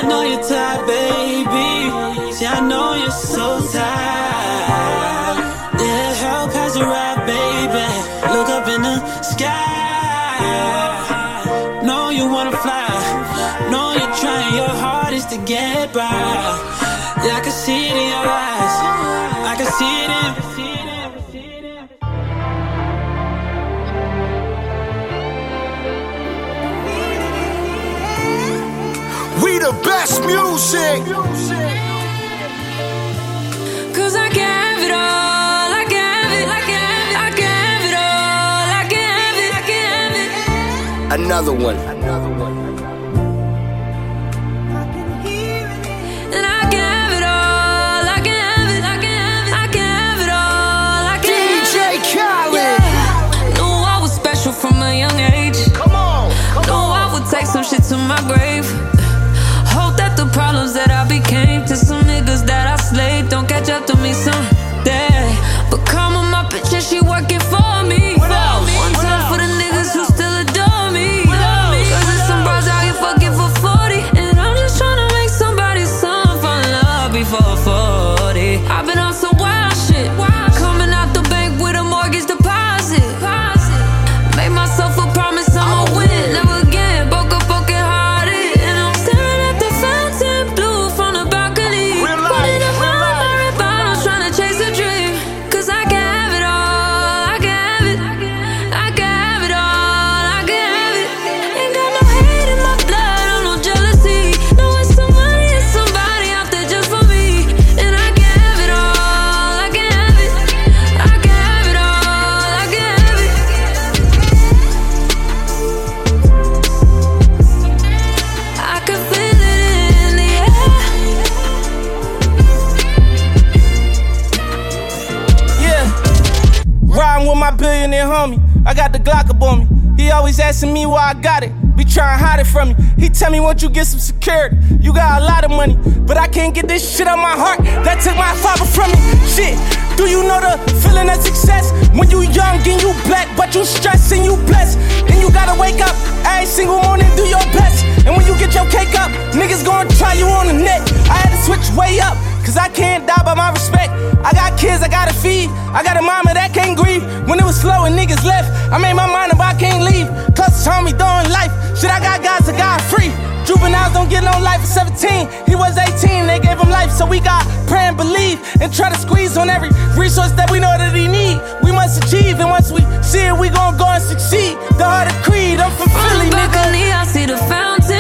know you're tired, baby. See, I know you're so tired. Yeah, help has arrived, baby. Look up in the sky. Know you wanna fly. Know you're trying your hardest to get by. Yeah, I can see it in your eyes. I can see it in. We the best music. Cause I can have it all. I can have it. I can have it. I can have it all. I can have it. I can have it. Another one. And I can have it all. I can have it. I can have it. I can have it all. I can DJ Khaled. Yeah. Knew I was special from a young age. Come on. Knew I would take some shit to my grave. Hope that the problems that I became to some niggas that I slayed don't catch up to me someday. But come on, my bitch, and she working for me. One time for the niggas who still adore me. Cause there's some bros out here fucking for 40. And I'm just trying to make somebody's son fall in love before 40. I've been on some wild shit. Coming out the bank with a mortgage deposit. Made myself a promise I'ma win. Never again, broke up, broken hearted. And I'm staring at the fountain blue from the balcony. Putting in my Mary bottles, trying to chase a dream. Cause I can have it all. I can have it. I can have it all. I can have it. Ain't got no hate in my blood or no jealousy. Knowing somebody is somebody out there just for me. And I can have it all. I can have it. I can have it all. I can have it. I can feel it in the air. Yeah, riding with my billionaire homie. I got the Glock up on me. He always asking me why I got it. Be trying to hide it from me. He tell me once you get some security, you got a lot of money. But I can't get this shit on my heart. That took my father from me. Shit, do you know the feeling of success? When you young and you black, but you stressed and you blessed. And you gotta wake up every single morning, do your best. And when you get your cake up, niggas gonna try you on the net. I had to switch way up, cause I can't die by my respect. I got kids I gotta feed. I got a mama that can't grieve. When it was slow and niggas left, I made my mind up, I can't leave. Cause told me doing life. Shit, I got guys that got free. Juveniles don't get no life at 17. He was 18, they gave him life. So we got pray and believe and try to squeeze on every resource that we know that he need. We must achieve, and once we see it, we gon' go and succeed. The heart of Creed, I'm from Philly, From the nigga. balcony, I see the fountain